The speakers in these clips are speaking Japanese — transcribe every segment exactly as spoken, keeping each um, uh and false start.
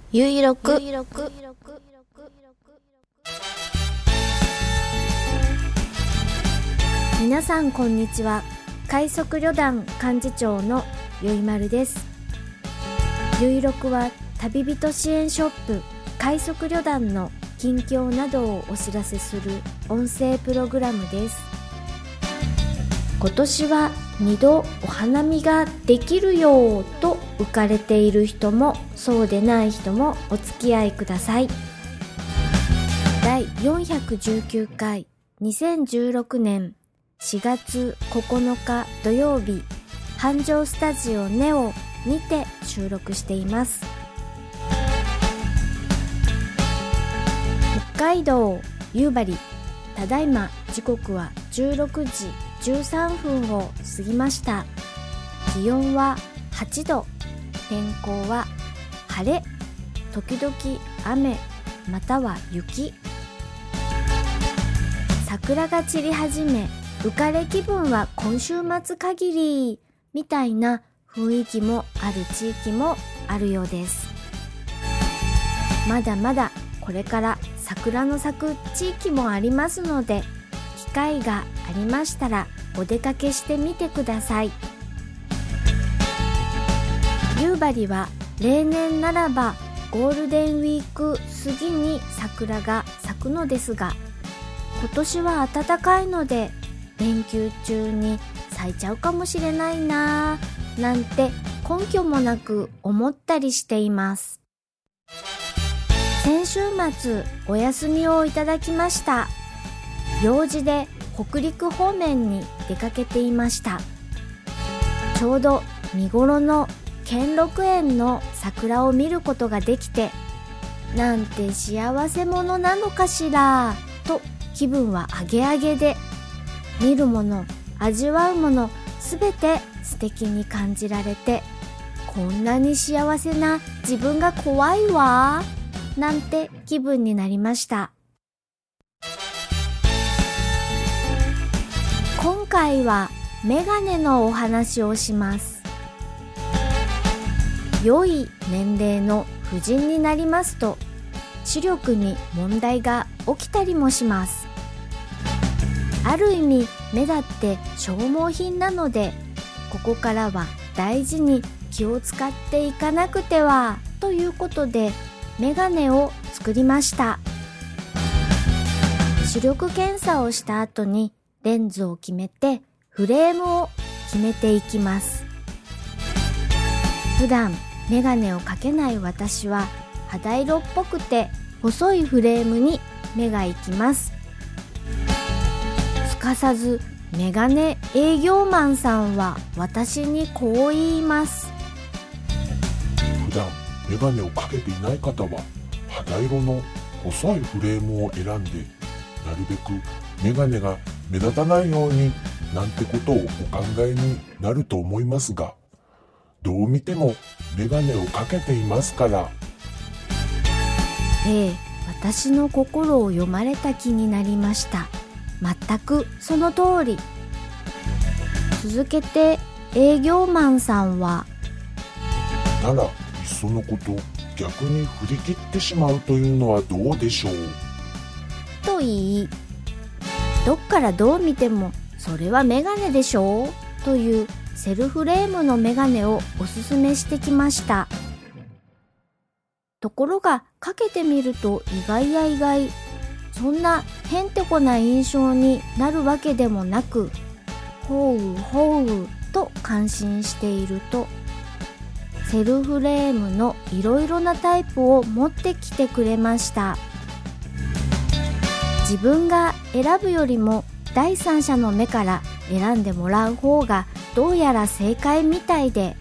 ゆいろく皆さんこんにちは。快速旅団幹事長のゆいまるです。ゆいろくは旅人支援ショップ快速旅団の近況などをお知らせする音声プログラムです。今年はにどお花見ができるよと浮かれている人もそうでない人もお付き合いください。だいよんひゃくじゅうきゅうかいにせんじゅうろくねんしがつここのか土曜日、繁盛スタジオネオにて収録しています。北海道夕張、ただいま時刻はじゅうろくじじゅうさんぷんを過ぎました。気温ははちど、天候は晴れ時々雨または雪。桜が散り始め、浮かれ気分は今週末限りみたいな雰囲気もある地域もあるようです。まだまだこれから桜の咲く地域もありますので、機会がありましたらお出かけしてみてください。夕張は例年ならばゴールデンウィーク過ぎに桜が咲くのですが、今年は暖かいので連休中に咲いちゃうかもしれないなぁなんて根拠もなく思ったりしています。先週末お休みをいただきました。用事で北陸方面に出かけていました。ちょうど見頃の兼六園の桜を見ることができて、なんて幸せ者なのかしらと気分はアゲアゲで、見るもの味わうものすべて素敵に感じられて、こんなに幸せな自分が怖いわなんて気分になりました。今回はメガネのお話をします。良い年齢の婦人になりますと視力に問題が起きたりもします。ある意味目だって消耗品なので、ここからは大事に気を使っていかなくてはということでメガネを作りました。視力検査をした後にレンズを決めてフレームを決めていきます。普段メガネをかけない私は肌色っぽくて細いフレームに目が行きます。すかさずメガネ営業マンさんは私にこう言います。 普段メガネをかけていない方は肌色の細いフレームを選んで、なるべくメガネが目立たないようになんてことをお考えになると思いますが、どう見てもメガネをかけていますから。 ええ、私の心を読まれた気になりました。全くその通り。続けて営業マンさんは、 ならいっそのこと逆に振り切ってしまうというのはどうでしょうと言い、どっからどう見てもそれはメガネでしょうというセルフレームのメガネをおすすめしてきました。ところがかけてみると意外や意外、そんなへんてこな印象になるわけでもなく、ほうほうと感心していると、セルフレームのいろいろなタイプを持ってきてくれました。自分が選ぶよりも第三者の目から選んでもらう方がどうやら正解みたいで、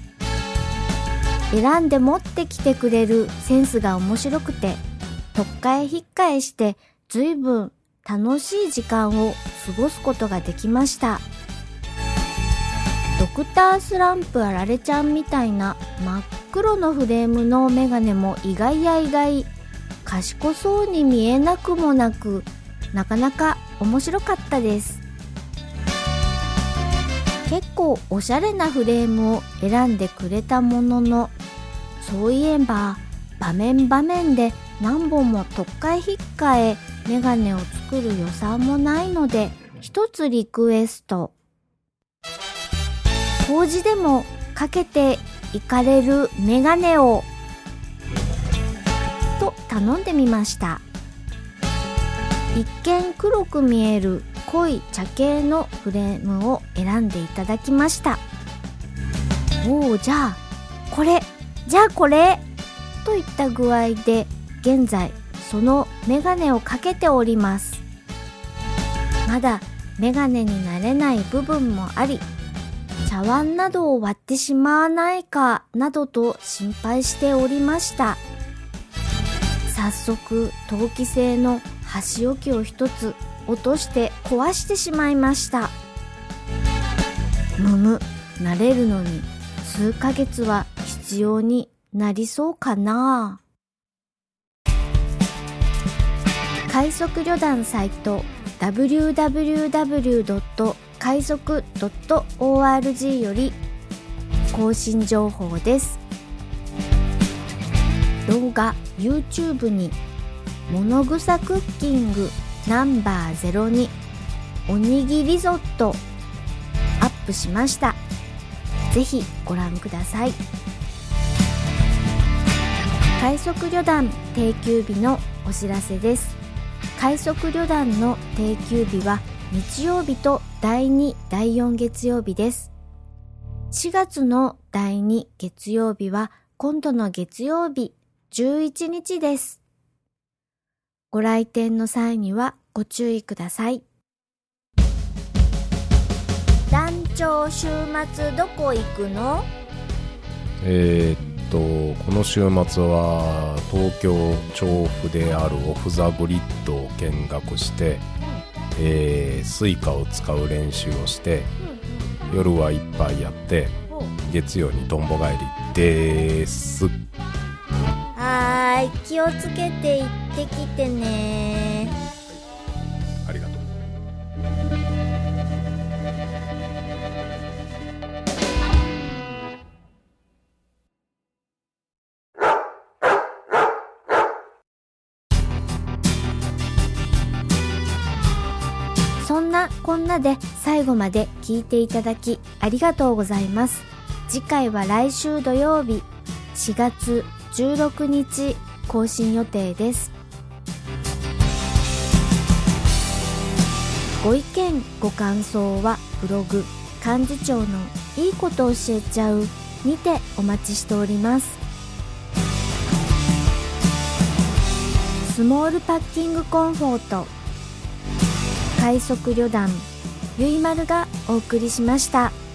選んで持ってきてくれるセンスが面白くて、とっかえひっかえしてずいぶん楽しい時間を過ごすことができました。ドクタースランプあられちゃんみたいな真っ黒のフレームのメガネも意外や意外、賢そうに見えなくもなく、なかなか面白かったです。結構おしゃれなフレームを選んでくれたものの、そういえば場面場面で何本も特会引っかえメガネを作る予算もないので、一つリクエスト。法事でもかけていかれるメガネをと頼んでみました。一見黒く見える濃い茶系のフレームを選んでいただきました。おお、じゃあこれ、じゃあこれといった具合で現在そのメガネをかけております。まだメガネになれない部分もあり、茶碗などを割ってしまわないかなどと心配しておりました。早速陶器製の箸置きを一つ落として壊してしまいました。むむ、慣れるのに数ヶ月は必要になりそうかな。快速旅団サイト ダブリューダブリューダブリュードット快速ドットオーアールジー より更新情報です。動画 YouTube に物草クッキングナンバーゼロにおにぎりリゾットアップしました。ぜひご覧ください。快速旅団定休日のお知らせです。快速旅団の定休日は日曜日とだいに、だいよん月曜日です。しがつのだいに月曜日は今度の月曜日じゅういちにちです。ご来店の際にはご注意ください。団長、週末どこ行くの？ えー、っとこの週末は東京調布であるオフ・ザ・グリッドを見学して、えー、スイカを使う練習をして、うん、夜は一杯やって、うん、月曜にとんぼ帰りです。 はーい、気をつけて行ってきてね。 ありがとう。 そんなこんなで最後まで聞いていただきありがとうございます。次回は来週土曜日しがつじゅうろくにち更新予定です。ご意見ご感想はブログ幹事長のいいこと教えちゃうにてお待ちしております。スモールパッキングコンフォート快速旅団ゆいまるがお送りしました。